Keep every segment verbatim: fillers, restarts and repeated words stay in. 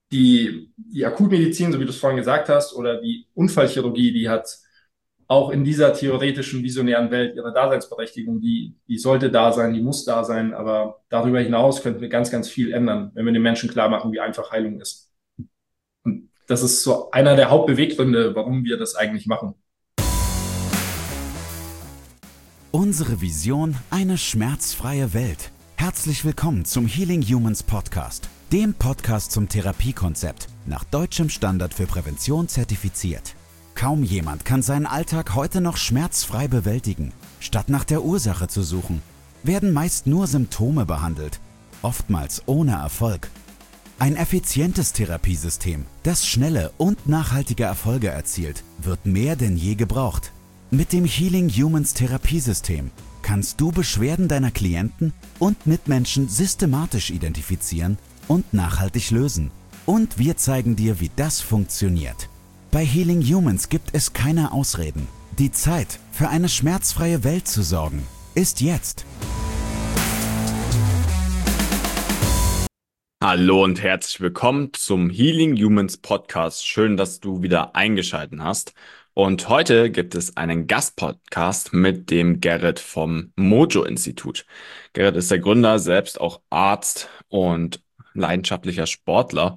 die, die Akutmedizin, so wie du es vorhin gesagt hast, oder die Unfallchirurgie, die hat auch in dieser theoretischen, visionären Welt ihre Daseinsberechtigung. Die, die sollte da sein, die muss da sein. Aber darüber hinaus könnten wir ganz, ganz viel ändern, wenn wir den Menschen klar machen, wie einfach Heilung ist. Und das ist so einer der Hauptbeweggründe, warum wir das eigentlich machen. Unsere Vision: eine schmerzfreie Welt. Herzlich willkommen zum Healing Humans Podcast, dem Podcast zum Therapiekonzept, nach deutschem Standard für Prävention zertifiziert. Kaum jemand kann seinen Alltag heute noch schmerzfrei bewältigen. Statt nach der Ursache zu suchen, werden meist nur Symptome behandelt, oftmals ohne Erfolg. Ein effizientes Therapiesystem, das schnelle und nachhaltige Erfolge erzielt, wird mehr denn je gebraucht. Mit dem Healing Humans Therapiesystem kannst du Beschwerden deiner Klienten und Mitmenschen systematisch identifizieren und nachhaltig lösen. Und wir zeigen dir, wie das funktioniert. Bei Healing Humans gibt es keine Ausreden. Die Zeit, für eine schmerzfreie Welt zu sorgen, ist jetzt. Hallo und herzlich willkommen zum Healing Humans Podcast. Schön, dass du wieder eingeschaltet hast. Und heute gibt es einen Gastpodcast mit dem Gerrit vom Mojo-Institut. Gerrit ist der Gründer, selbst auch Arzt und leidenschaftlicher Sportler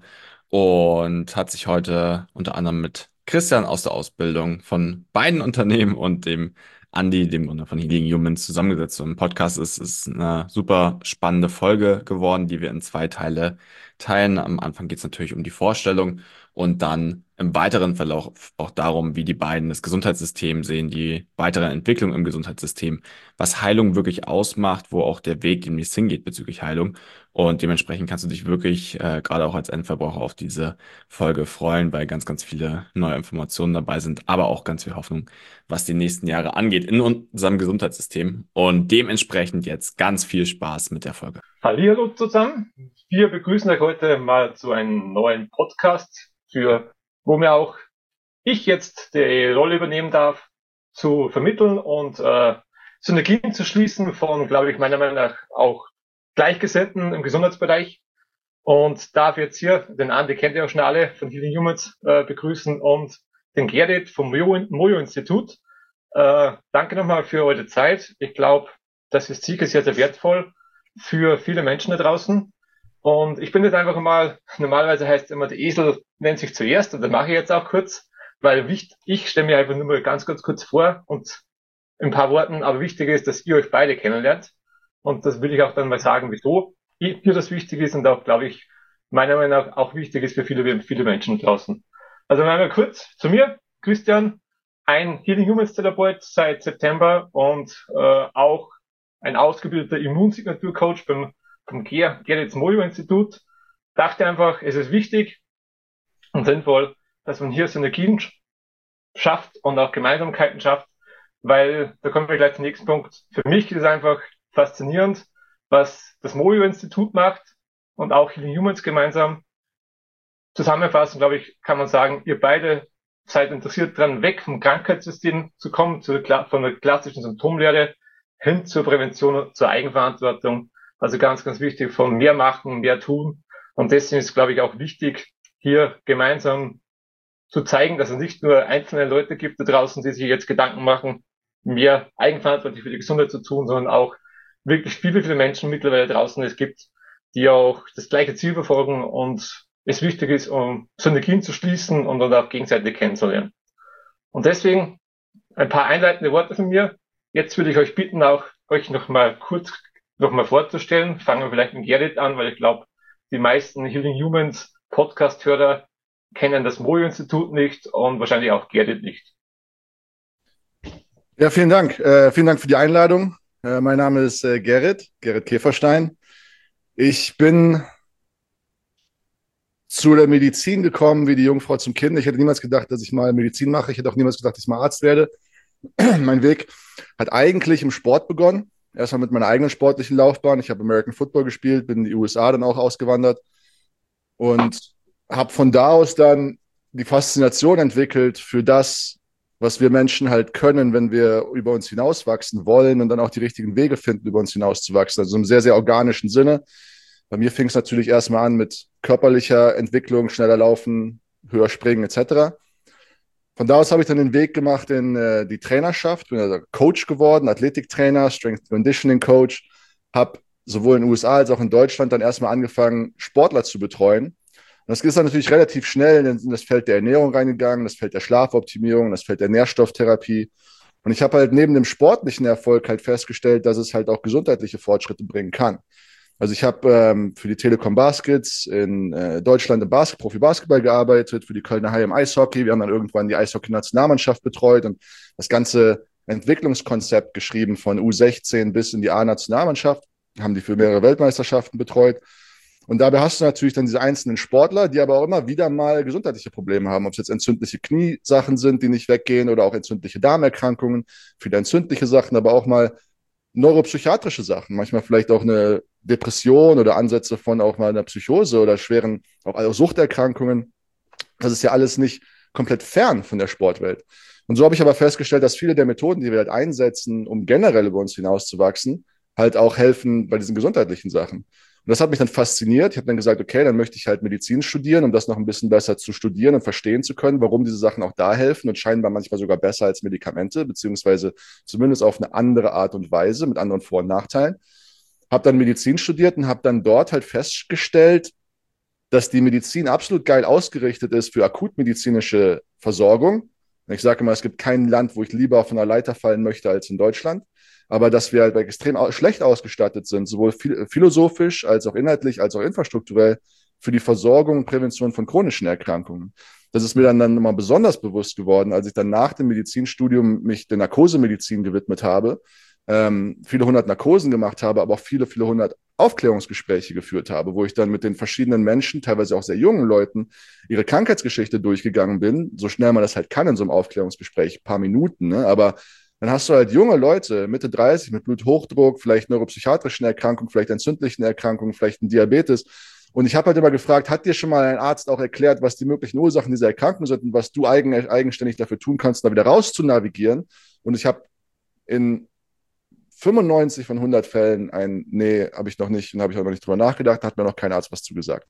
und hat sich heute unter anderem mit Christian aus der Ausbildung von beiden Unternehmen und dem Andi, dem Gründer von Healing Humans, zusammengesetzt. Und im Podcast ist es eine super spannende Folge geworden, die wir in zwei Teile teilen. Am Anfang geht es natürlich um die Vorstellung und dann im weiteren Verlauf auch darum, wie die beiden das Gesundheitssystem sehen, die weitere Entwicklung im Gesundheitssystem, was Heilung wirklich ausmacht, wo auch der Weg demnächst hingeht bezüglich Heilung. Und dementsprechend kannst du dich wirklich äh, gerade auch als Endverbraucher auf diese Folge freuen, weil ganz, ganz viele neue Informationen dabei sind, aber auch ganz viel Hoffnung, was die nächsten Jahre angeht in unserem Gesundheitssystem. Und dementsprechend jetzt ganz viel Spaß mit der Folge. Hallihallo zusammen. Wir begrüßen euch heute mal zu einem neuen Podcast, für wo mir auch ich jetzt die Rolle übernehmen darf, zu vermitteln und äh, Synergien zu schließen von, glaube ich, meiner Meinung nach auch Gleichgesinnten im Gesundheitsbereich. Und darf jetzt hier den Andi, kennt ihr auch schon alle, von Healing Humans äh, begrüßen und den Gerrit vom Mojo-Institut. Äh, danke nochmal für eure Zeit. Ich glaube, das ist sicher sehr, sehr wertvoll für viele Menschen da draußen. Und ich bin jetzt einfach mal, normalerweise heißt es immer, der Esel nennt sich zuerst, und das mache ich jetzt auch kurz, weil wichtig, ich stelle mir einfach nur mal ganz, ganz kurz vor und in ein paar Worten, aber wichtig ist, dass ihr euch beide kennenlernt. Und das will ich auch dann mal sagen, wieso ihr das wichtig ist und auch, glaube ich, meiner Meinung nach auch wichtig ist für viele, viele Menschen draußen. Also einmal kurz zu mir, Christian, ein Healing Humans Therapeut seit September und äh, auch ein ausgebildeter Immunsignaturcoach beim, beim Gerrit Mojo-Institut. Dachte einfach, es ist wichtig und sinnvoll, dass man hier Synergien schafft und auch Gemeinsamkeiten schafft, weil, da kommen wir gleich zum nächsten Punkt, für mich ist es einfach faszinierend, was das Mojo-Institut macht und auch Healing Humans gemeinsam. Zusammenfassend, glaube ich, kann man sagen, ihr beide seid interessiert daran, weg vom Krankheitssystem zu kommen, zu der, von der klassischen Symptomlehre hin zur Prävention und zur Eigenverantwortung. Also ganz, ganz wichtig, von mehr machen, mehr tun. Und deswegen ist, glaube ich, auch wichtig, hier gemeinsam zu zeigen, dass es nicht nur einzelne Leute gibt da draußen, die sich jetzt Gedanken machen, mehr eigenverantwortlich für die Gesundheit zu tun, sondern auch wirklich viele, viele Menschen mittlerweile draußen es gibt, die auch das gleiche Ziel verfolgen und es wichtig ist, um Synergien zu schließen und dann auch gegenseitig kennenzulernen. Und deswegen ein paar einleitende Worte von mir. Jetzt würde ich euch bitten, auch euch nochmal kurz nochmal vorzustellen. Fangen wir vielleicht mit Gerrit an, weil ich glaube, die meisten Healing Humans Podcast-Hörer kennen das Mojo-Institut nicht und wahrscheinlich auch Gerrit nicht. Ja, vielen Dank. Äh, vielen Dank für die Einladung. Äh, mein Name ist äh, Gerrit, Gerrit Käferstein. Ich bin zu der Medizin gekommen wie die Jungfrau zum Kind. Ich hätte niemals gedacht, dass ich mal Medizin mache. Ich hätte auch niemals gedacht, dass ich mal Arzt werde. Mein Weg hat eigentlich im Sport begonnen. Erstmal mit meiner eigenen sportlichen Laufbahn. Ich habe American Football gespielt, bin in die U S A dann auch ausgewandert und habe von da aus dann die Faszination entwickelt für das, was wir Menschen halt können, wenn wir über uns hinauswachsen wollen und dann auch die richtigen Wege finden, über uns hinauszuwachsen. Also im sehr, sehr organischen Sinne. Bei mir fing es natürlich erstmal an mit körperlicher Entwicklung, schneller laufen, höher springen et cetera. Von da aus habe ich dann den Weg gemacht in äh, die Trainerschaft, bin also Coach geworden, Athletiktrainer, Strength Conditioning Coach, habe sowohl in den U S A als auch in Deutschland dann erstmal angefangen, Sportler zu betreuen. Und das ist dann natürlich relativ schnell in das Feld der Ernährung reingegangen, das Feld der Schlafoptimierung, das Feld der Nährstofftherapie. Und ich habe halt neben dem sportlichen Erfolg halt festgestellt, dass es halt auch gesundheitliche Fortschritte bringen kann. Also ich habe ähm, für die Telekom Baskets in äh, Deutschland im Bas- Profi-Basketball gearbeitet, für die Kölner Haie im Eishockey. Wir haben dann irgendwann die Eishockey-Nationalmannschaft betreut und das ganze Entwicklungskonzept geschrieben von U sechzehn bis in die A-Nationalmannschaft, haben die für mehrere Weltmeisterschaften betreut. Und dabei hast du natürlich dann diese einzelnen Sportler, die aber auch immer wieder mal gesundheitliche Probleme haben, ob es jetzt entzündliche Kniesachen sind, die nicht weggehen oder auch entzündliche Darmerkrankungen, viele entzündliche Sachen, aber auch mal neuropsychiatrische Sachen, manchmal vielleicht auch eine Depression oder Ansätze von auch mal einer Psychose oder schweren auch also Suchterkrankungen. Das ist ja alles nicht komplett fern von der Sportwelt. Und so habe ich aber festgestellt, dass viele der Methoden, die wir halt einsetzen, um generell über uns hinauszuwachsen, halt auch helfen bei diesen gesundheitlichen Sachen. Und das hat mich dann fasziniert. Ich habe dann gesagt, okay, dann möchte ich halt Medizin studieren, um das noch ein bisschen besser zu studieren und verstehen zu können, warum diese Sachen auch da helfen und scheinbar manchmal sogar besser als Medikamente, beziehungsweise zumindest auf eine andere Art und Weise mit anderen Vor- und Nachteilen. Habe dann Medizin studiert und habe dann dort halt festgestellt, dass die Medizin absolut geil ausgerichtet ist für akutmedizinische Versorgung. Und ich sage immer, es gibt kein Land, wo ich lieber von einer Leiter fallen möchte als in Deutschland. Aber dass wir halt extrem schlecht ausgestattet sind, sowohl philosophisch als auch inhaltlich, als auch infrastrukturell für die Versorgung und Prävention von chronischen Erkrankungen. Das ist mir dann, dann immer besonders bewusst geworden, als ich dann nach dem Medizinstudium mich der Narkosemedizin gewidmet habe, ähm, viele hundert Narkosen gemacht habe, aber auch viele, viele hundert Aufklärungsgespräche geführt habe, wo ich dann mit den verschiedenen Menschen, teilweise auch sehr jungen Leuten, ihre Krankheitsgeschichte durchgegangen bin, so schnell man das halt kann in so einem Aufklärungsgespräch, ein paar Minuten, ne? Aber dann hast du halt junge Leute, Mitte dreißig, mit Bluthochdruck, vielleicht neuropsychiatrischen Erkrankungen, vielleicht entzündlichen Erkrankungen, vielleicht ein Diabetes. Und ich habe halt immer gefragt, hat dir schon mal ein Arzt auch erklärt, was die möglichen Ursachen dieser Erkrankung sind und was du eigen, eigenständig dafür tun kannst, da wieder raus zu navigieren? Und ich habe in fünfundneunzig von hundert Fällen ein, nee, habe ich noch nicht, und habe ich auch noch nicht drüber nachgedacht, da hat mir noch kein Arzt was zugesagt.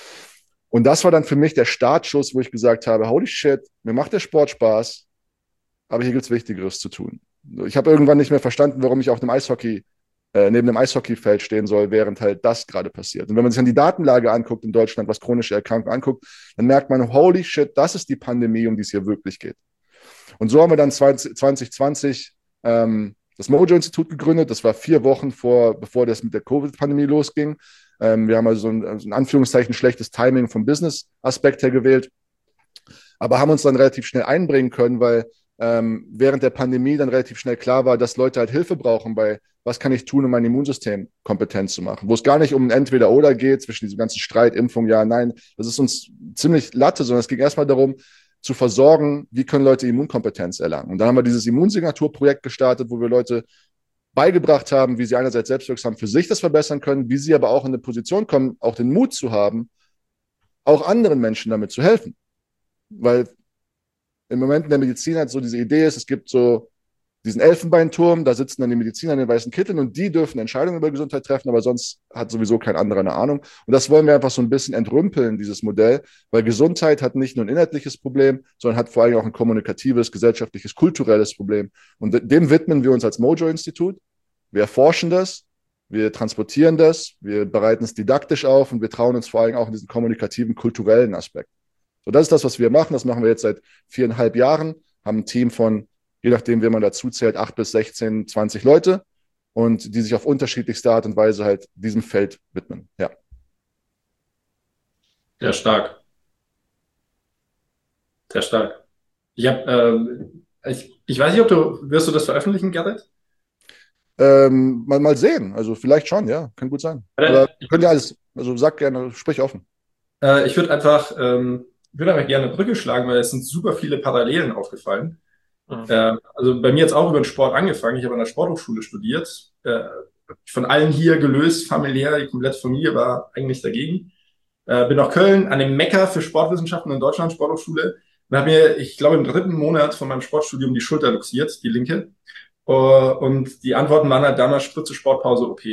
Und das war dann für mich der Startschuss, wo ich gesagt habe, holy shit, mir macht der Sport Spaß, aber hier gibt es Wichtigeres zu tun. Ich habe irgendwann nicht mehr verstanden, warum ich auf dem Eishockey, äh, neben dem Eishockeyfeld stehen soll, während halt das gerade passiert. Und wenn man sich dann die Datenlage anguckt in Deutschland, was chronische Erkrankungen anguckt, dann merkt man, holy shit, das ist die Pandemie, um die es hier wirklich geht. Und so haben wir dann zwanzig zwanzig ähm, das Mojo-Institut gegründet. Das war vier Wochen vor, bevor das mit der Covid-Pandemie losging. Ähm, wir haben also so ein, also in Anführungszeichen schlechtes Timing vom Business-Aspekt her gewählt, aber haben uns dann relativ schnell einbringen können, weil ähm, während der Pandemie dann relativ schnell klar war, dass Leute halt Hilfe brauchen bei, was kann ich tun, um mein Immunsystem kompetent zu machen. Wo es gar nicht um ein Entweder-Oder geht, zwischen diesem ganzen Streit, Impfung, ja, nein, das ist uns ziemlich Latte, sondern es ging erstmal darum, zu versorgen, wie können Leute Immunkompetenz erlangen. Und dann haben wir dieses Immunsignaturprojekt gestartet, wo wir Leute beigebracht haben, wie sie einerseits selbstwirksam für sich das verbessern können, wie sie aber auch in eine Position kommen, auch den Mut zu haben, auch anderen Menschen damit zu helfen. Weil im Moment in der Medizin halt so diese Idee ist, es gibt so diesen Elfenbeinturm, da sitzen dann die Mediziner in den weißen Kitteln und die dürfen Entscheidungen über Gesundheit treffen, aber sonst hat sowieso kein anderer eine Ahnung. Und das wollen wir einfach so ein bisschen entrümpeln, dieses Modell, weil Gesundheit hat nicht nur ein inhaltliches Problem, sondern hat vor allem auch ein kommunikatives, gesellschaftliches, kulturelles Problem. Und dem widmen wir uns als Mojo-Institut. Wir erforschen das, wir transportieren das, wir bereiten es didaktisch auf und wir trauen uns vor allem auch in diesen kommunikativen, kulturellen Aspekt. So, das ist das, was wir machen. Das machen wir jetzt seit viereinhalb Jahren, haben ein Team von, je nachdem, wie man dazu zählt, acht bis sechzehn, zwanzig Leute und die sich auf unterschiedlichste Art und Weise halt diesem Feld widmen. Ja. Sehr stark. Sehr stark. Ich habe, äh, ich, ich weiß nicht, ob du, wirst du das veröffentlichen, Gerrit? Ähm, mal, mal sehen. Also vielleicht schon, ja. Kann gut sein. Äh, Aber wir können ja alles, also sag gerne, sprich offen. Äh, ich würde einfach, ähm, ich würde einfach gerne eine Brücke schlagen, weil es sind super viele Parallelen aufgefallen. Mhm. Äh, also bei mir jetzt auch über den Sport angefangen. Ich habe an der Sporthochschule studiert. Äh, von allen hier gelöst, familiär, die komplette Familie war eigentlich dagegen. Äh, bin nach Köln an dem Mekka für Sportwissenschaften in Deutschland, Sporthochschule. Und habe mir, ich glaube, im dritten Monat von meinem Sportstudium die Schulter luxiert, die linke. Uh, und die Antworten waren halt damals Spritze, Sportpause, O P.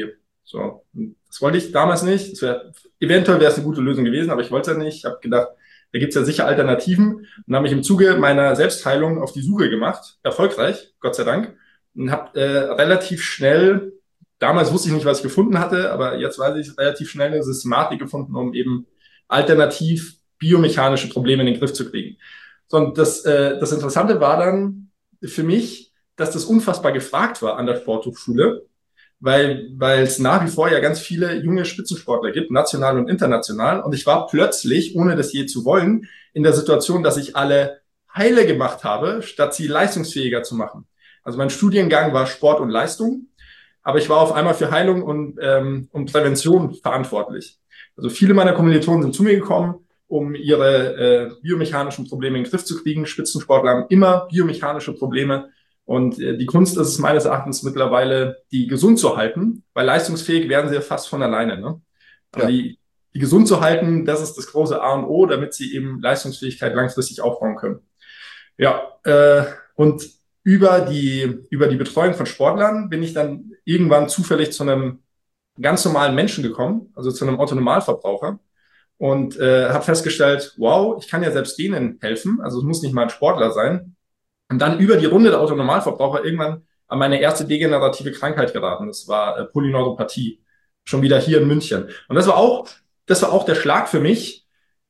So, das wollte ich damals nicht. Das wär, eventuell wäre es eine gute Lösung gewesen, aber ich wollte es ja nicht. Ich habe gedacht, da gibt es ja sicher Alternativen und habe mich im Zuge meiner Selbstheilung auf die Suche gemacht, erfolgreich, Gott sei Dank, und habe äh, relativ schnell, damals wusste ich nicht, was ich gefunden hatte, aber jetzt weiß ich, relativ schnell eine Systematik gefunden, um eben alternativ biomechanische Probleme in den Griff zu kriegen. So, und das, äh, das Interessante war dann für mich, dass das unfassbar gefragt war an der Sporthochschule, weil weil es nach wie vor ja ganz viele junge Spitzensportler gibt, national und international. Und ich war plötzlich, ohne das je zu wollen, in der Situation, dass ich alle heile gemacht habe, statt sie leistungsfähiger zu machen. Also mein Studiengang war Sport und Leistung, aber ich war auf einmal für Heilung und, ähm, und Prävention verantwortlich. Also viele meiner Kommilitonen sind zu mir gekommen, um ihre äh, biomechanischen Probleme in den Griff zu kriegen. Spitzensportler haben immer biomechanische Probleme. Und äh, die Kunst ist es meines Erachtens mittlerweile, die gesund zu halten, weil leistungsfähig werden sie ja fast von alleine. Ne? Aber Ja. die, die gesund zu halten, das ist das große A und O, damit sie eben Leistungsfähigkeit langfristig aufbauen können. Ja, äh, und über die, über die Betreuung von Sportlern bin ich dann irgendwann zufällig zu einem ganz normalen Menschen gekommen, also zu einem Otto-Normalverbraucher. Und äh, habe festgestellt, wow, ich kann ja selbst denen helfen. Also es muss nicht mal ein Sportler sein. Und dann über die Runde der Autonormalverbraucher irgendwann an meine erste degenerative Krankheit geraten. Das war äh, Polyneuropathie. Schon wieder hier in München. Und das war auch, das war auch der Schlag für mich.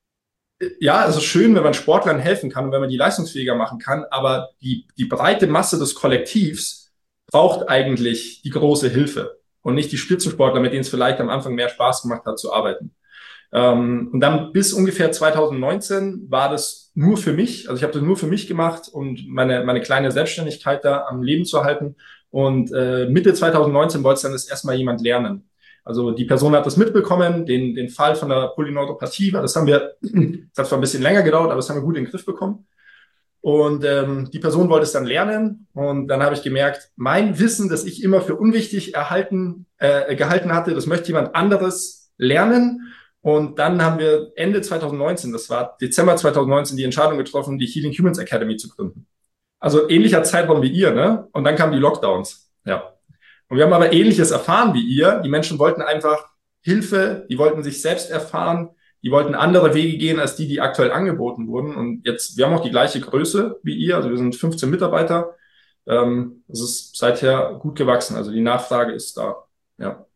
Ja, es ist schön, wenn man Sportlern helfen kann und wenn man die leistungsfähiger machen kann, aber die, die breite Masse des Kollektivs braucht eigentlich die große Hilfe und nicht die Spitzensportler, mit denen es vielleicht am Anfang mehr Spaß gemacht hat zu arbeiten. Ähm, und dann bis ungefähr zwanzig neunzehn war das nur für mich. Also ich habe das nur für mich gemacht und meine, meine kleine Selbstständigkeit da am Leben zu halten. Und äh, Mitte zwanzig neunzehn wollte es dann das erstmal jemand lernen. Also die Person hat das mitbekommen, den, den Fall von der Polyneuropathie. Das haben wir, das hat zwar ein bisschen länger gedauert, aber das haben wir gut in den Griff bekommen. Und ähm, die Person wollte es dann lernen. Und dann habe ich gemerkt, mein Wissen, das ich immer für unwichtig erhalten, äh, gehalten hatte, das möchte jemand anderes lernen. Und dann haben wir Ende zwanzig neunzehn, das war Dezember zwanzig neunzehn, die Entscheidung getroffen, die Healing Humans Academy zu gründen. Also ähnlicher Zeitraum wie ihr, ne? Und dann kamen die Lockdowns. Ja. Und wir haben aber Ähnliches erfahren wie ihr. Die Menschen wollten einfach Hilfe, die wollten sich selbst erfahren, die wollten andere Wege gehen als die, die aktuell angeboten wurden. Und jetzt, wir haben auch die gleiche Größe wie ihr, also wir sind fünfzehn Mitarbeiter. Ähm, es ist seither gut gewachsen, also die Nachfrage ist da. Ja.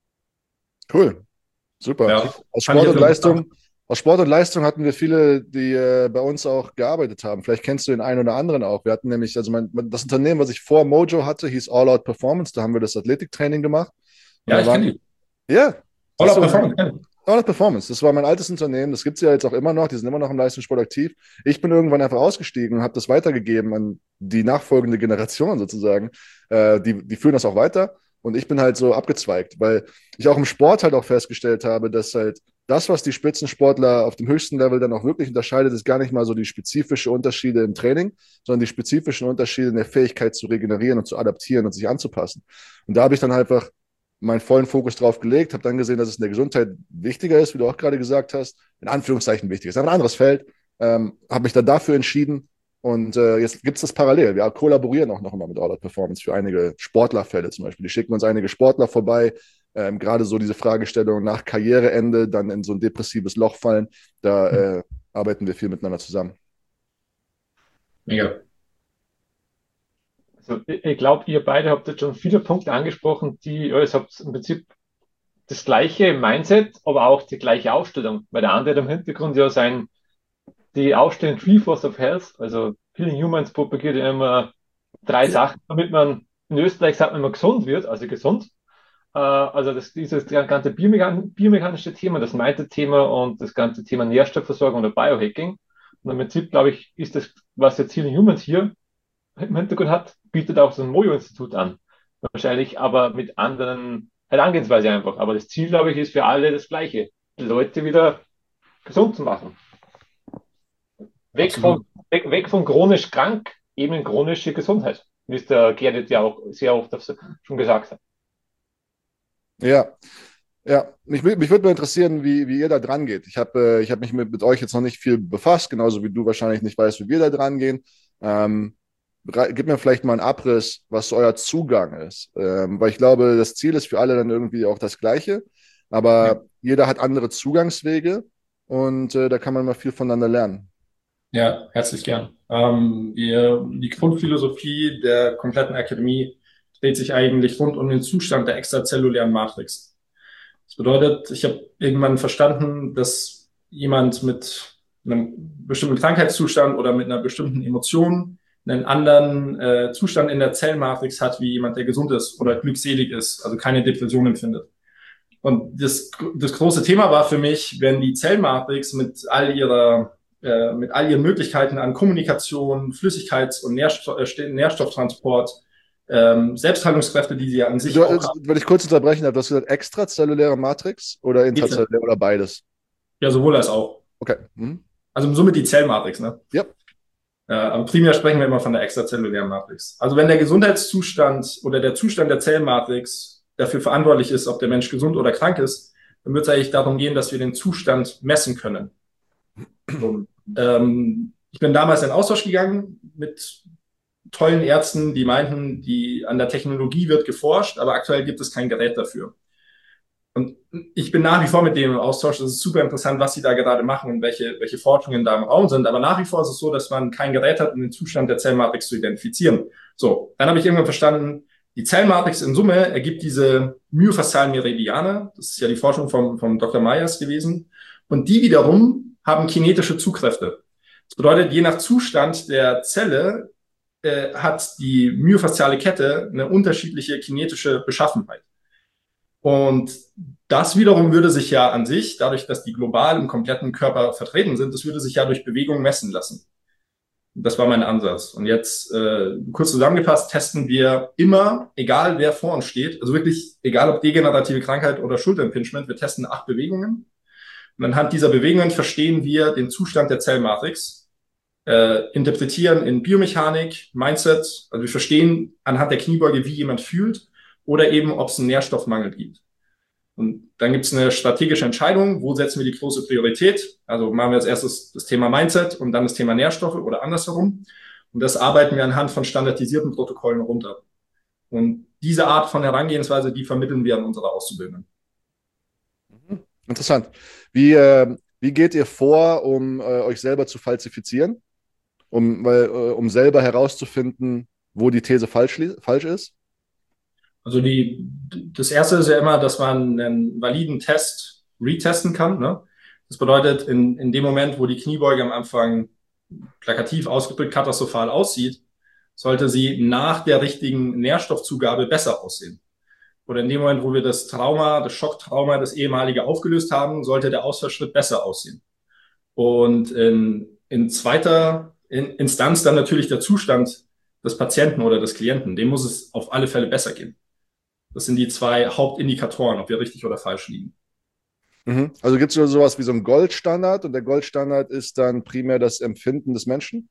Cool. Super. Ja, Aus fand Sport ich jetzt und Leistung, interessant. aus Sport und Leistung hatten wir viele, die äh, bei uns auch gearbeitet haben. Vielleicht kennst du den einen oder anderen auch. Wir hatten nämlich, also mein, das Unternehmen, was ich vor Mojo hatte, hieß All Out Performance. Da haben wir das Athletiktraining gemacht. Und Ja, da ich waren, kenne die. ja, All das Out war- Performance. kenn ich. All Out Performance. Das war mein altes Unternehmen. Das gibt es ja jetzt auch immer noch. Die sind immer noch im Leistungssport aktiv. Ich bin irgendwann einfach ausgestiegen und habe das weitergegeben an die nachfolgende Generation sozusagen. Äh, die, die führen das auch weiter. Und ich bin halt so abgezweigt, weil ich auch im Sport halt auch festgestellt habe, dass halt das, was die Spitzensportler auf dem höchsten Level dann auch wirklich unterscheidet, ist gar nicht mal so die spezifischen Unterschiede im Training, sondern die spezifischen Unterschiede in der Fähigkeit zu regenerieren und zu adaptieren und sich anzupassen. Und da habe ich dann einfach meinen vollen Fokus drauf gelegt, habe dann gesehen, dass es in der Gesundheit wichtiger ist, wie du auch gerade gesagt hast, in Anführungszeichen wichtig ist, aber ein anderes Feld, ähm, habe mich dann dafür entschieden. Und äh, jetzt gibt es das parallel. Wir kollaborieren auch noch mal mit All Out Performance für einige Sportlerfälle zum Beispiel. Die schicken uns einige Sportler vorbei. Ähm, gerade so diese Fragestellung nach Karriereende, dann in so ein depressives Loch fallen. Da äh, arbeiten wir viel miteinander zusammen. Mega. Also ich, ich glaube, ihr beide habt jetzt schon viele Punkte angesprochen, die, ja, ihr habt im Prinzip das gleiche Mindset, aber auch die gleiche Aufstellung. Weil der andere hat im Hintergrund ja sein, die Aufstellung Three Force of Health, also Healing Humans propagiert ja immer drei Sachen, damit man, in Österreich sagt man immer gesund wird, also gesund. Äh, also das, dieses ganze biomechan biomechanische Thema, das Mindset-Thema und das ganze Thema Nährstoffversorgung oder Biohacking. Und im Prinzip, glaube ich, ist das, was jetzt Healing Humans hier im Hintergrund hat, bietet auch so ein Mojo-Institut an. Wahrscheinlich aber mit anderen Herangehensweise einfach. Aber das Ziel, glaube ich, ist für alle das Gleiche. Die Leute wieder gesund zu machen. Weg Absolut. von, weg, weg von chronisch krank, eben in chronische Gesundheit. Wie es der Gerrit ja auch sehr oft schon gesagt hat. Ja, ja. Mich, wü- mich würde mal interessieren, wie, wie ihr da dran geht. Ich habe äh, ich hab mich mit, mit euch jetzt noch nicht viel befasst, genauso wie du wahrscheinlich nicht weißt, wie wir da dran gehen. Ähm, gib mir vielleicht mal einen Abriss, was so euer Zugang ist. Ähm, weil ich glaube, das Ziel ist für alle dann irgendwie auch das Gleiche, aber Ja. jeder hat andere Zugangswege und äh, da kann man mal viel voneinander lernen. Ja, herzlich gern. Ähm, wir, die Grundphilosophie der kompletten Akademie dreht sich eigentlich rund um den Zustand der extrazellulären Matrix. Das bedeutet, ich habe irgendwann verstanden, dass jemand mit einem bestimmten Krankheitszustand oder mit einer bestimmten Emotion einen anderen äh, Zustand in der Zellmatrix hat, wie jemand, der gesund ist oder glückselig ist, also keine Depression empfindet. Und das, das große Thema war für mich, wenn die Zellmatrix mit all ihrer äh, mit all ihren Möglichkeiten an Kommunikation, Flüssigkeits- und Nährstoff, äh, Nährstofftransport, ähm, Selbstheilungskräfte, die sie ja an sich Du, auch jetzt, haben, wenn ich kurz unterbrechen darf, du hast gesagt extrazelluläre Matrix oder intrazellulär oder beides? ja sowohl als auch. Okay. Mhm. Also somit die Zellmatrix, ne? Ja. Äh, aber primär sprechen wir immer von der extrazellulären Matrix. Also wenn der Gesundheitszustand oder der Zustand der Zellmatrix dafür verantwortlich ist, ob der Mensch gesund oder krank ist, dann wird es eigentlich darum gehen, dass wir den Zustand messen können. So, ähm, ich bin damals in Austausch gegangen mit tollen Ärzten, die meinten, die, an der Technologie wird geforscht, aber aktuell gibt es kein Gerät dafür. Und ich bin nach wie vor mit denen im Austausch. Das ist super interessant, was sie da gerade machen und welche, welche Forschungen da im Raum sind. Aber nach wie vor ist es so, dass man kein Gerät hat, um den Zustand der Zellmatrix zu identifizieren. So, dann habe ich irgendwann verstanden, die Zellmatrix in Summe ergibt diese myofaszialen Meridiane. Das ist ja die Forschung vom, vom Doktor Myers gewesen. Und die wiederum haben kinetische Zugkräfte. Das bedeutet, je nach Zustand der Zelle äh, hat die myofasziale Kette eine unterschiedliche kinetische Beschaffenheit. Und das wiederum würde sich ja an sich, dadurch, dass die global im kompletten Körper vertreten sind, das würde sich ja durch Bewegung messen lassen. Das war mein Ansatz. Und jetzt, äh, kurz zusammengefasst, testen wir immer, egal wer vor uns steht, also wirklich, egal ob degenerative Krankheit oder Schulterimpingement, wir testen acht Bewegungen. Und anhand dieser Bewegungen verstehen wir den Zustand der Zellmatrix, äh, interpretieren in Biomechanik, Mindset, also wir verstehen anhand der Kniebeuge, wie jemand fühlt oder eben, ob es einen Nährstoffmangel gibt. Und dann gibt es eine strategische Entscheidung, wo setzen wir die große Priorität. Also machen wir als erstes das Thema Mindset und dann das Thema Nährstoffe oder andersherum. Und das arbeiten wir anhand von standardisierten Protokollen runter. Und diese Art von Herangehensweise, die vermitteln wir an unsere Auszubildenden. Interessant. Wie, äh, wie geht ihr vor, um äh, euch selber zu falsifizieren? Um, weil, äh, um selber herauszufinden, wo die These falsch, falsch ist? Also die, das erste ist ja immer, dass man einen validen Test retesten kann. Ne? Das bedeutet, in, in dem Moment, wo die Kniebeuge am Anfang plakativ ausgedrückt katastrophal aussieht, sollte sie nach der richtigen Nährstoffzugabe besser aussehen. Oder in dem Moment, wo wir das Trauma, das Schocktrauma, das ehemalige aufgelöst haben, sollte der Ausfallschritt besser aussehen. Und in, in zweiter Instanz dann natürlich der Zustand des Patienten oder des Klienten. Dem muss es auf alle Fälle besser gehen. Das sind die zwei Hauptindikatoren, ob wir richtig oder falsch liegen. Mhm. Also gibt es sowas wie so einen Goldstandard und der Goldstandard ist dann primär das Empfinden des Menschen?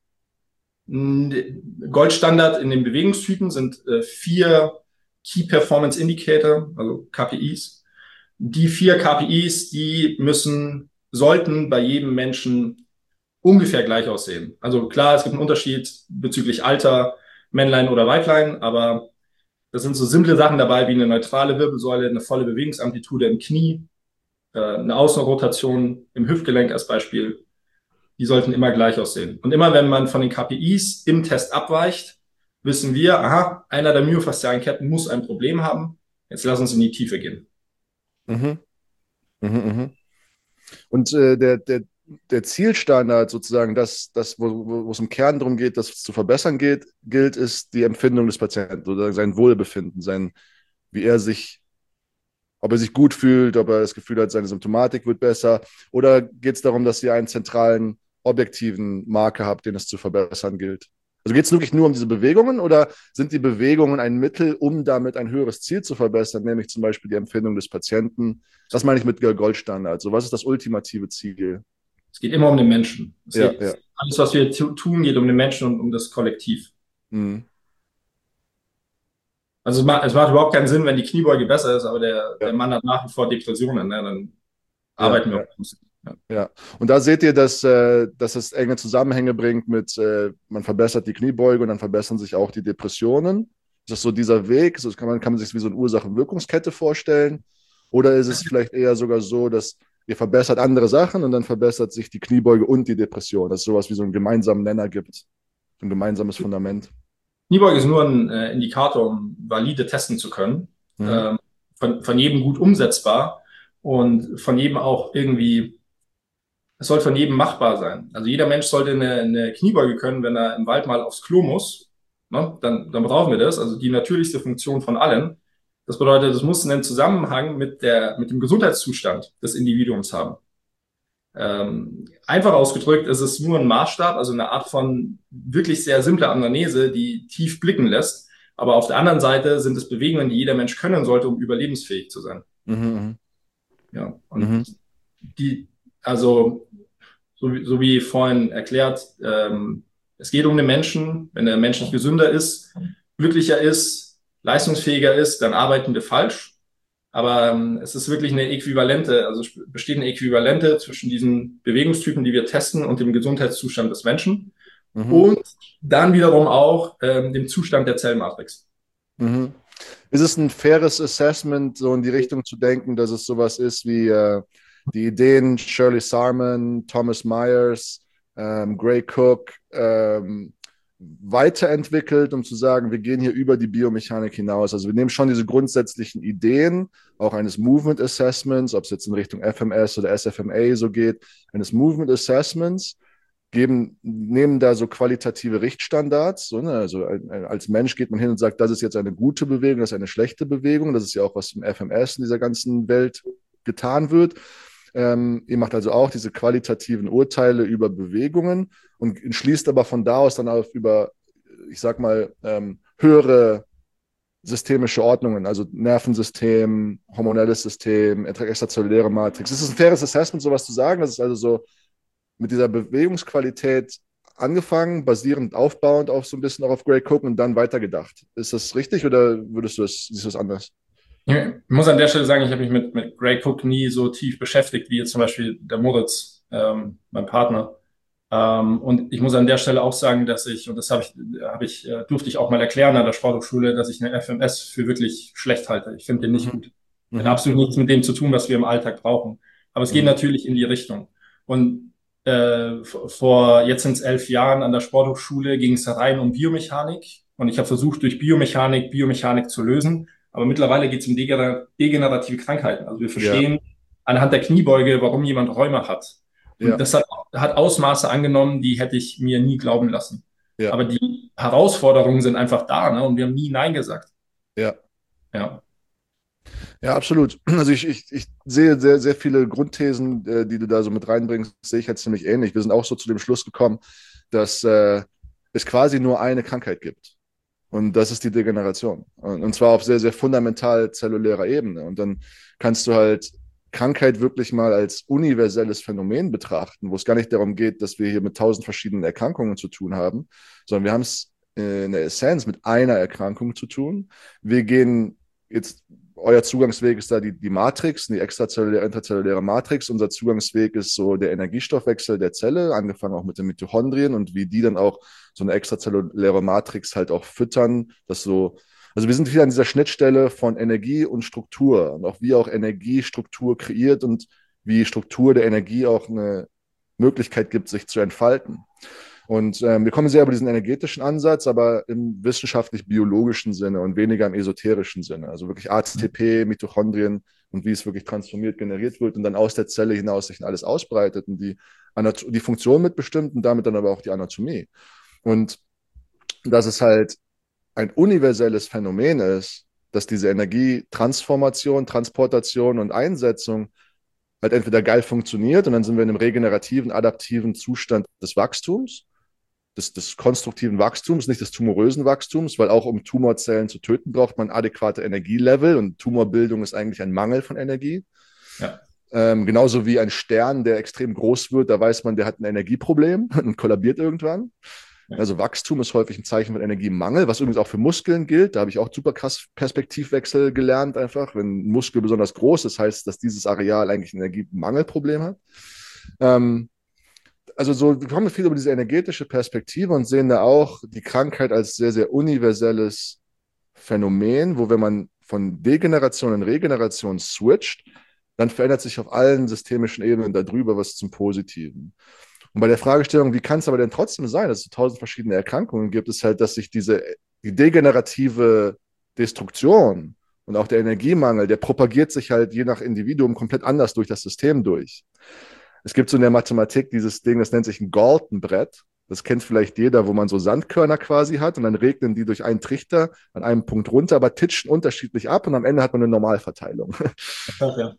Goldstandard in den Bewegungstypen sind äh, vier Key Performance Indicator, also K P Is. Die vier K P Is, die müssen, sollten bei jedem Menschen ungefähr gleich aussehen. Also klar, es gibt einen Unterschied bezüglich Alter, Männlein oder Weiblein, aber das sind so simple Sachen dabei wie eine neutrale Wirbelsäule, eine volle Bewegungsamplitude im Knie, äh, eine Außenrotation im Hüftgelenk als Beispiel. Die sollten immer gleich aussehen. Und immer wenn man von den K P Is im Test abweicht, wissen wir, aha, einer der myofaszialen Ketten muss ein Problem haben. Jetzt lass uns in die Tiefe gehen. Mhm. Mhm, mhm. Und äh, der, der, der Zielstandard sozusagen, das, das wo, wo es im Kern darum geht, das zu verbessern geht, gilt, ist die Empfindung des Patienten, sozusagen sein Wohlbefinden, sein, wie er sich, ob er sich gut fühlt, ob er das Gefühl hat, seine Symptomatik wird besser. Oder geht es darum, dass ihr einen zentralen, objektiven Marker habt, den es zu verbessern gilt? Also geht es wirklich nur um diese Bewegungen oder sind die Bewegungen ein Mittel, um damit ein höheres Ziel zu verbessern, nämlich zum Beispiel die Empfindung des Patienten? Das meine ich mit Goldstandard. Also was ist das ultimative Ziel? Es geht immer um den Menschen. Es Ja, geht, ja. Alles, was wir tun, geht um den Menschen und um das Kollektiv. Mhm. Also es macht, es macht überhaupt keinen Sinn, wenn die Kniebeuge besser ist, aber der, Ja. der Mann hat nach wie vor Depressionen. Ne? Dann Ja, arbeiten wir ja. auf uns. Ja, und da seht ihr, dass, äh, dass es enge Zusammenhänge bringt mit, äh, man verbessert die Kniebeuge und dann verbessern sich auch die Depressionen. Ist das so dieser Weg? So kann man, kann man sich wie so eine Ursachen-Wirkungskette vorstellen? Oder ist es vielleicht eher sogar so, dass ihr verbessert andere Sachen und dann verbessert sich die Kniebeuge und die Depression, dass es sowas wie so einen gemeinsamen Nenner gibt, so ein gemeinsames Fundament? Kniebeuge ist nur ein äh, Indikator, um valide testen zu können. Mhm. Ähm, von, von jedem gut umsetzbar und von jedem auch irgendwie, es soll von jedem machbar sein. Also jeder Mensch sollte eine, eine Kniebeuge können, wenn er im Wald mal aufs Klo muss. Ne? Dann, dann brauchen wir das. Also die natürlichste Funktion von allen. Das bedeutet, es muss einen Zusammenhang mit der, mit dem Gesundheitszustand des Individuums haben. Ähm, einfach ausgedrückt ist es nur ein Maßstab, also eine Art von wirklich sehr simple Anamnese, die tief blicken lässt. Aber auf der anderen Seite sind es Bewegungen, die jeder Mensch können sollte, um überlebensfähig zu sein. Mhm. Ja, und Mhm. die, also so, wie- so wie vorhin erklärt, ähm, es geht um den Menschen. Wenn der Mensch nicht gesünder ist, glücklicher ist, leistungsfähiger ist, dann arbeiten wir falsch. Aber ähm, es ist wirklich eine äquivalente, also es besteht eine Äquivalente zwischen diesen Bewegungstypen, die wir testen, und dem Gesundheitszustand des Menschen. Mhm. Und dann wiederum auch ähm, dem Zustand der Zellmatrix. Mhm. Ist es ein faires Assessment, so in die Richtung zu denken, dass es sowas ist wie äh, die Ideen Shirley Sarman, Thomas Myers, ähm, Gray Cook ähm, weiterentwickelt, um zu sagen, wir gehen hier über die Biomechanik hinaus. Also wir nehmen schon diese grundsätzlichen Ideen, auch eines Movement Assessments, ob es jetzt in Richtung F M S oder S F M A so geht, eines Movement Assessments, geben, nehmen da so qualitative Richtstandards. So, ne? Also ein, ein, als Mensch geht man hin und sagt, das ist jetzt eine gute Bewegung, das ist eine schlechte Bewegung. Das ist ja auch, was im F M S in dieser ganzen Welt getan wird. Ähm, ihr macht also auch diese qualitativen Urteile über Bewegungen und schließt aber von da aus dann auf über, ich sag mal, ähm, höhere systemische Ordnungen, also Nervensystem, hormonelles System, extrazelluläre Matrix. Ist es ein faires Assessment, sowas zu sagen? Das ist also so mit dieser Bewegungsqualität angefangen, basierend, aufbauend auf so ein bisschen auch auf Gray Cook und dann weitergedacht. Ist das richtig oder würdest du das, siehst du das anders? Ich muss an der Stelle sagen, ich habe mich mit, mit Gray Cook nie so tief beschäftigt, wie jetzt zum Beispiel der Moritz, ähm, mein Partner. Ähm, und ich muss an der Stelle auch sagen, dass ich, und das habe ich, habe ich, äh, durfte ich auch mal erklären an der Sporthochschule, dass ich eine F M S für wirklich schlecht halte. Ich finde den nicht Mhm. gut. Der hat Mhm. absolut nichts mit dem zu tun, was wir im Alltag brauchen. Aber es geht Mhm. natürlich in die Richtung. Und äh, vor jetzt sind es elf Jahren an der Sporthochschule ging es rein um Biomechanik. Und ich habe versucht, durch Biomechanik Biomechanik zu lösen. Aber mittlerweile geht es um degener- degenerative Krankheiten. Also wir Ja, verstehen anhand der Kniebeuge, warum jemand Rheuma hat. Und ja, das hat, hat Ausmaße angenommen, die hätte ich mir nie glauben lassen. ja, Aber die Herausforderungen sind einfach da, ne? Und wir haben nie Nein gesagt. ja. Ja. Ja, absolut. Also ich, ich, ich sehe sehr, sehr viele Grundthesen, äh, die du da so mit reinbringst, sehe ich jetzt ziemlich ähnlich. Wir sind auch so zu dem Schluss gekommen, dass äh, es quasi nur eine Krankheit gibt. Und das ist die Degeneration. Und, und zwar auf sehr, sehr fundamental zellulärer Ebene. Und dann kannst du halt Krankheit wirklich mal als universelles Phänomen betrachten, wo es gar nicht darum geht, dass wir hier mit tausend verschiedenen Erkrankungen zu tun haben, sondern wir haben es in der Essenz mit einer Erkrankung zu tun. Wir gehen jetzt, euer Zugangsweg ist da die, die Matrix, die extrazelluläre, intrazelluläre Matrix. Unser Zugangsweg ist so der Energiestoffwechsel der Zelle, angefangen auch mit den Mitochondrien und wie die dann auch so eine extrazelluläre Matrix halt auch füttern, dass so, also wir sind wieder an dieser Schnittstelle von Energie und Struktur und auch wie auch Energie Struktur kreiert und wie Struktur der Energie auch eine Möglichkeit gibt, sich zu entfalten. Und ähm, wir kommen sehr über diesen energetischen Ansatz, aber im wissenschaftlich-biologischen Sinne und weniger im esoterischen Sinne. Also wirklich A T P, Mitochondrien und wie es wirklich transformiert, generiert wird und dann aus der Zelle hinaus sich alles ausbreitet und die, Anat die Funktion mitbestimmt und damit dann aber auch die Anatomie. Und dass es halt ein universelles Phänomen ist, dass diese Energietransformation, Transportation und Einsetzung halt entweder geil funktioniert und dann sind wir in einem regenerativen, adaptiven Zustand des Wachstums, des, des konstruktiven Wachstums, nicht des tumorösen Wachstums, weil auch um Tumorzellen zu töten, braucht man adäquate Energielevel und Tumorbildung ist eigentlich ein Mangel von Energie. Ja. Ähm, genauso wie ein Stern, der extrem groß wird, da weiß man, der hat ein Energieproblem und kollabiert irgendwann. Also Wachstum ist häufig ein Zeichen von Energiemangel, was übrigens auch für Muskeln gilt. Da habe ich auch super krass Perspektivwechsel gelernt einfach. Wenn ein Muskel besonders groß ist, heißt, dass dieses Areal eigentlich ein Energiemangelproblem hat. Ähm, also so, wir kommen viel über diese energetische Perspektive und sehen da auch die Krankheit als sehr, sehr universelles Phänomen, wo wenn man von Degeneration in Regeneration switcht, dann verändert sich auf allen systemischen Ebenen darüber was zum Positiven. Und bei der Fragestellung, wie kann es aber denn trotzdem sein, dass es tausend verschiedene Erkrankungen gibt, ist halt, dass sich diese die degenerative Destruktion und auch der Energiemangel, der propagiert sich halt je nach Individuum komplett anders durch das System durch. Es gibt so in der Mathematik dieses Ding, das nennt sich ein Galton-Brett. Das kennt vielleicht jeder, wo man so Sandkörner quasi hat und dann regnen die durch einen Trichter an einem Punkt runter, aber titschen unterschiedlich ab und am Ende hat man eine Normalverteilung. Ja.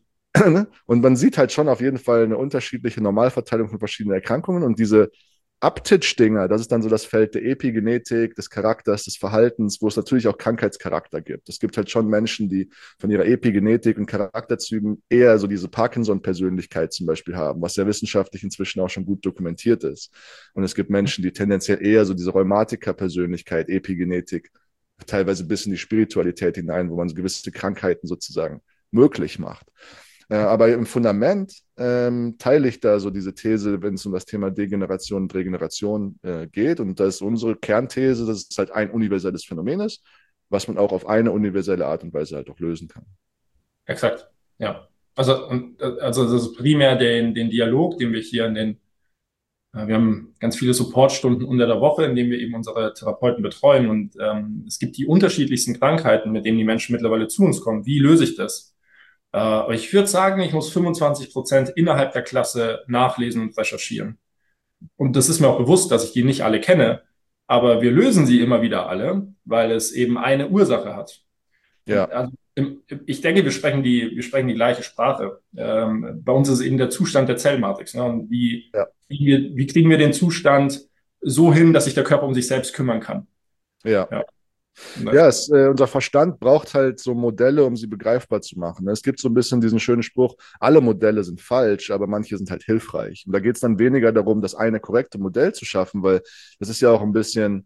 Und man sieht halt schon auf jeden Fall eine unterschiedliche Normalverteilung von verschiedenen Erkrankungen und diese Abtitch-Dinger, das ist dann so das Feld der Epigenetik, des Charakters, des Verhaltens, wo es natürlich auch Krankheitscharakter gibt. Es gibt halt schon Menschen, die von ihrer Epigenetik und Charakterzügen eher so diese Parkinson-Persönlichkeit zum Beispiel haben, was ja wissenschaftlich inzwischen auch schon gut dokumentiert ist. Und es gibt Menschen, die tendenziell eher so diese Rheumatiker-Persönlichkeit, Epigenetik, teilweise bis in die Spiritualität hinein, wo man so gewisse Krankheiten sozusagen möglich macht. Äh, aber im Fundament ähm, teile ich da so diese These, wenn es um das Thema Degeneration und Regeneration äh, geht. Und das ist unsere Kernthese, dass es halt ein universelles Phänomen ist, was man auch auf eine universelle Art und Weise halt auch lösen kann. Exakt, ja. Also, und, also das ist primär den, den Dialog, den wir hier in den, äh, wir haben ganz viele Supportstunden unter der Woche, in denen wir eben unsere Therapeuten betreuen. Und ähm, es gibt die unterschiedlichsten Krankheiten, mit denen die Menschen mittlerweile zu uns kommen. Wie löse ich das? Aber ich würde sagen, ich muss fünfundzwanzig Prozent innerhalb der Klasse nachlesen und recherchieren. Und das ist mir auch bewusst, dass ich die nicht alle kenne, aber wir lösen sie immer wieder alle, weil es eben eine Ursache hat. Ja. Also, ich denke, wir sprechen die, wir sprechen die gleiche Sprache. Ähm, bei uns ist es eben der Zustand der Zellmatrix. Ne? Und wie, Ja. kriegen wir, wie kriegen wir den Zustand so hin, dass sich der Körper um sich selbst kümmern kann? Ja. Ja. Ja, es, äh, unser Verstand braucht halt so Modelle, um sie begreifbar zu machen. Es gibt so ein bisschen diesen schönen Spruch, alle Modelle sind falsch, aber manche sind halt hilfreich. Und da geht es dann weniger darum, das eine korrekte Modell zu schaffen, weil das ist ja auch ein bisschen,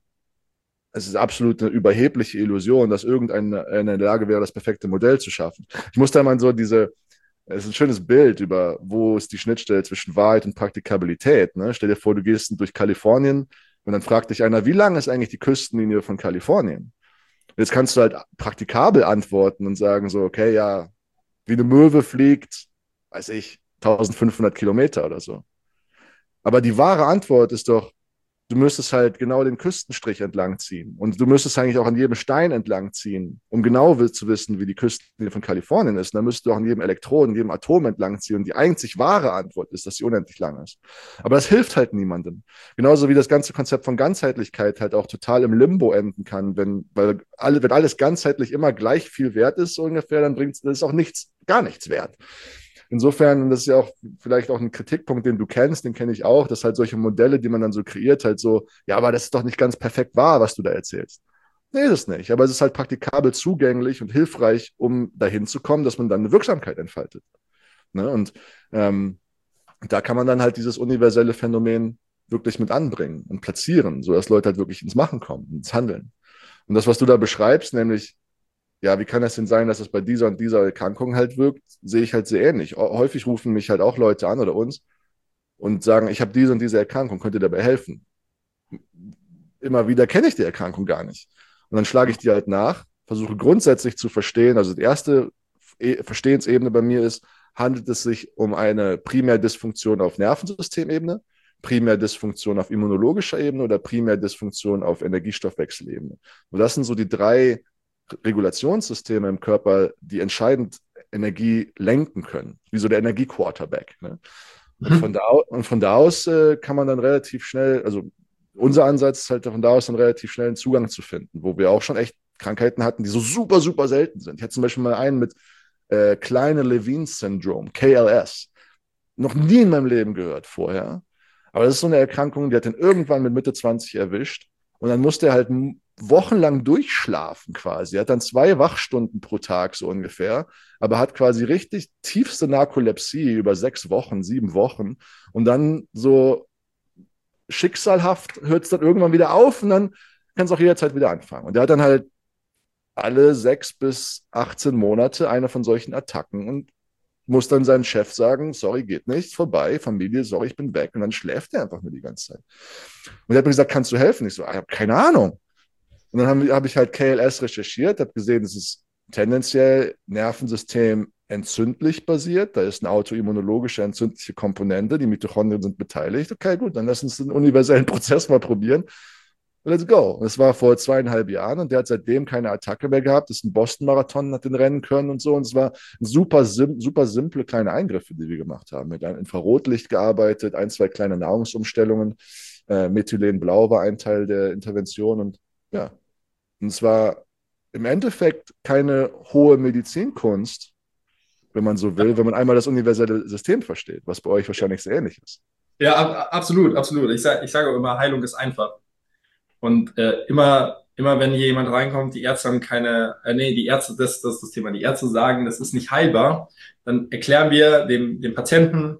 es ist absolut eine überhebliche Illusion, dass irgendeiner in der Lage wäre, das perfekte Modell zu schaffen. Ich muss da mal so diese, es ist ein schönes Bild über, wo ist die Schnittstelle zwischen Wahrheit und Praktikabilität. Ne? Stell dir vor, du gehst durch Kalifornien und dann fragt dich einer, wie lang ist eigentlich die Küstenlinie von Kalifornien? Jetzt kannst du halt praktikabel antworten und sagen so, okay, ja, wie eine Möwe fliegt, weiß ich, eintausendfünfhundert Kilometer oder so. Aber die wahre Antwort ist doch, du müsstest halt genau den Küstenstrich entlang ziehen. Und du müsstest eigentlich auch an jedem Stein entlang ziehen, um genau zu wissen, wie die Küstenlinie von Kalifornien ist. Und dann müsstest du auch an jedem Elektroden, jedem Atom entlang ziehen. Und die einzig wahre Antwort ist, dass sie unendlich lang ist. Aber das hilft halt niemandem. Genauso wie das ganze Konzept von Ganzheitlichkeit halt auch total im Limbo enden kann. Wenn, weil alle, wenn alles ganzheitlich immer gleich viel wert ist, so ungefähr, dann bringt es auch nichts, gar nichts wert. Insofern, und das ist ja auch vielleicht auch ein Kritikpunkt, den du kennst, den kenne ich auch, dass halt solche Modelle, die man dann so kreiert, halt so, ja, aber das ist doch nicht ganz perfekt wahr, was du da erzählst. Nee, ist es nicht. Aber es ist halt praktikabel zugänglich und hilfreich, um dahin zu kommen, dass man dann eine Wirksamkeit entfaltet. Ne? Und ähm, da kann man dann halt dieses universelle Phänomen wirklich mit anbringen und platzieren, sodass Leute halt wirklich ins Machen kommen, ins Handeln. Und das, was du da beschreibst, nämlich ja, wie kann das denn sein, dass es bei dieser und dieser Erkrankung halt wirkt, sehe ich halt sehr ähnlich. Häufig rufen mich halt auch Leute an oder uns und sagen, ich habe diese und diese Erkrankung, könnt ihr dabei helfen? Immer wieder kenne ich die Erkrankung gar nicht. Und dann schlage ich die halt nach, versuche grundsätzlich zu verstehen. Also die erste Verstehensebene bei mir ist, handelt es sich um eine Primärdysfunktion auf Nervensystemebene, Primärdysfunktion auf immunologischer Ebene oder Primärdysfunktion auf Energiestoffwechselebene. Und das sind so die drei Regulationssysteme im Körper, die entscheidend Energie lenken können, wie so der Energie-Quarterback. Ne? Und, von da, und von da aus äh, kann man dann relativ schnell, also unser Ansatz ist halt von da aus dann relativ schnell einen Zugang zu finden, wo wir auch schon echt Krankheiten hatten, die so super, super selten sind. Ich hatte zum Beispiel mal einen mit äh, Kleine-Levin-Syndrom, K L S. Noch nie in meinem Leben gehört vorher. Aber das ist so eine Erkrankung, die hat ihn irgendwann mit Mitte zwanzig erwischt. Und dann musste er halt wochenlang durchschlafen quasi. Er hat dann zwei Wachstunden pro Tag so ungefähr, aber hat quasi richtig tiefste Narkolepsie über sechs Wochen, sieben Wochen. Und dann so schicksalhaft hört es dann irgendwann wieder auf und dann kann es auch jederzeit wieder anfangen. Und der hat dann halt alle sechs bis achtzehn Monate eine von solchen Attacken und muss dann seinem Chef sagen, sorry, geht nicht, vorbei, Familie, sorry, ich bin weg. Und dann schläft er einfach nur die ganze Zeit. Und er hat mir gesagt, kannst du helfen? Ich so, ich habe keine Ahnung. Und dann habe hab ich halt K L S recherchiert, habe gesehen, es ist tendenziell Nervensystem entzündlich basiert. Da ist eine autoimmunologische entzündliche Komponente, die Mitochondrien sind beteiligt. Okay, gut, dann lass uns den universellen Prozess mal probieren. Let's go. Das war vor zweieinhalb Jahren und der hat seitdem keine Attacke mehr gehabt. Das ist ein Boston-Marathon, hat den rennen können und so. Und es war ein super, sim super simple kleine Eingriffe, die wir gemacht haben. Mit einem Infrarotlicht gearbeitet, ein, zwei kleine Nahrungsumstellungen. Äh, Methylenblau war ein Teil der Intervention und ja. Und es war im Endeffekt keine hohe Medizinkunst, wenn man so will, wenn man einmal das universelle System versteht, was bei euch wahrscheinlich sehr ähnlich ist. Ja, ab, absolut, absolut. Ich sage ich sag auch immer, Heilung ist einfach. Und äh, immer, immer wenn hier jemand reinkommt, die Ärzte haben keine, äh, nee, die Ärzte, das, das ist das Thema, die Ärzte sagen, das ist nicht heilbar, dann erklären wir dem, dem Patienten,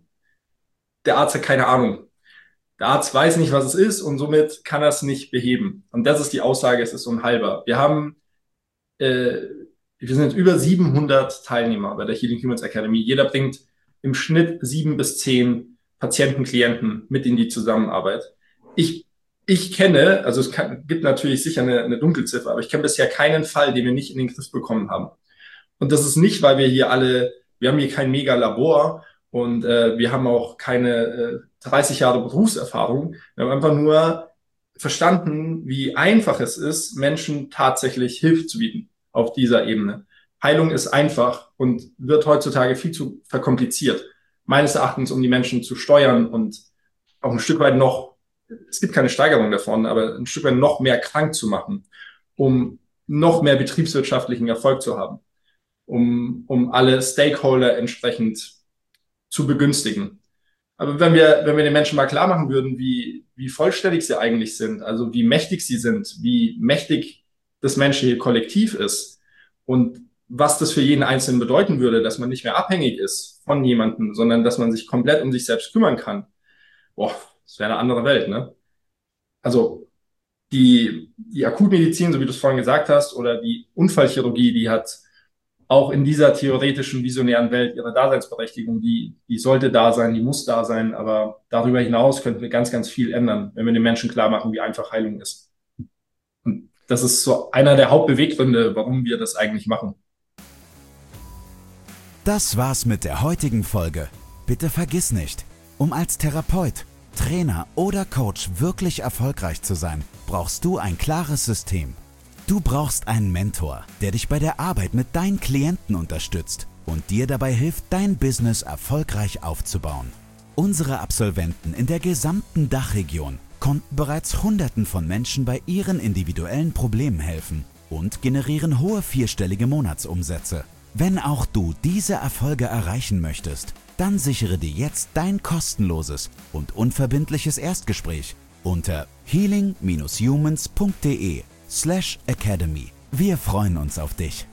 der Arzt hat keine Ahnung. Der Arzt weiß nicht, was es ist und somit kann er es nicht beheben. Und das ist die Aussage, es ist unheilbar. Wir haben, äh, wir sind jetzt über siebenhundert Teilnehmer bei der Healing Humans Academy. Jeder bringt im Schnitt sieben bis zehn Patienten, Klienten mit in die Zusammenarbeit. Ich Ich kenne, also es kann, gibt natürlich sicher eine, eine Dunkelziffer, aber ich kenne bisher keinen Fall, den wir nicht in den Griff bekommen haben. Und das ist nicht, weil wir hier alle, wir haben hier kein Mega-Labor und äh, wir haben auch keine äh, dreißig Jahre Berufserfahrung. Wir haben einfach nur verstanden, wie einfach es ist, Menschen tatsächlich Hilfe zu bieten auf dieser Ebene. Heilung ist einfach und wird heutzutage viel zu verkompliziert. Meines Erachtens, um die Menschen zu steuern und auch ein Stück weit noch, es gibt keine Steigerung davon, aber ein Stück weit noch mehr krank zu machen, um noch mehr betriebswirtschaftlichen Erfolg zu haben, um, um alle Stakeholder entsprechend zu begünstigen. Aber wenn wir, wenn wir den Menschen mal klar machen würden, wie, wie vollständig sie eigentlich sind, also wie mächtig sie sind, wie mächtig das menschliche Kollektiv ist und was das für jeden Einzelnen bedeuten würde, dass man nicht mehr abhängig ist von jemandem, sondern dass man sich komplett um sich selbst kümmern kann. Boah, das wäre eine andere Welt, ne? Also die, die Akutmedizin, so wie du es vorhin gesagt hast, oder die Unfallchirurgie, die hat auch in dieser theoretischen, visionären Welt ihre Daseinsberechtigung. Die, die sollte da sein, die muss da sein, aber darüber hinaus könnten wir ganz, ganz viel ändern, wenn wir den Menschen klar machen, wie einfach Heilung ist. Und das ist so einer der Hauptbeweggründe, warum wir das eigentlich machen. Das war's mit der heutigen Folge. Bitte vergiss nicht, um als Therapeut, Trainer oder Coach wirklich erfolgreich zu sein, brauchst du ein klares System. Du brauchst einen Mentor, der dich bei der Arbeit mit deinen Klienten unterstützt und dir dabei hilft, dein Business erfolgreich aufzubauen. Unsere Absolventen in der gesamten Dachregion konnten bereits Hunderten von Menschen bei ihren individuellen Problemen helfen und generieren hohe vierstellige Monatsumsätze. Wenn auch du diese Erfolge erreichen möchtest, dann sichere dir jetzt dein kostenloses und unverbindliches Erstgespräch unter healing dash humans punkt de slash academy. Wir freuen uns auf dich.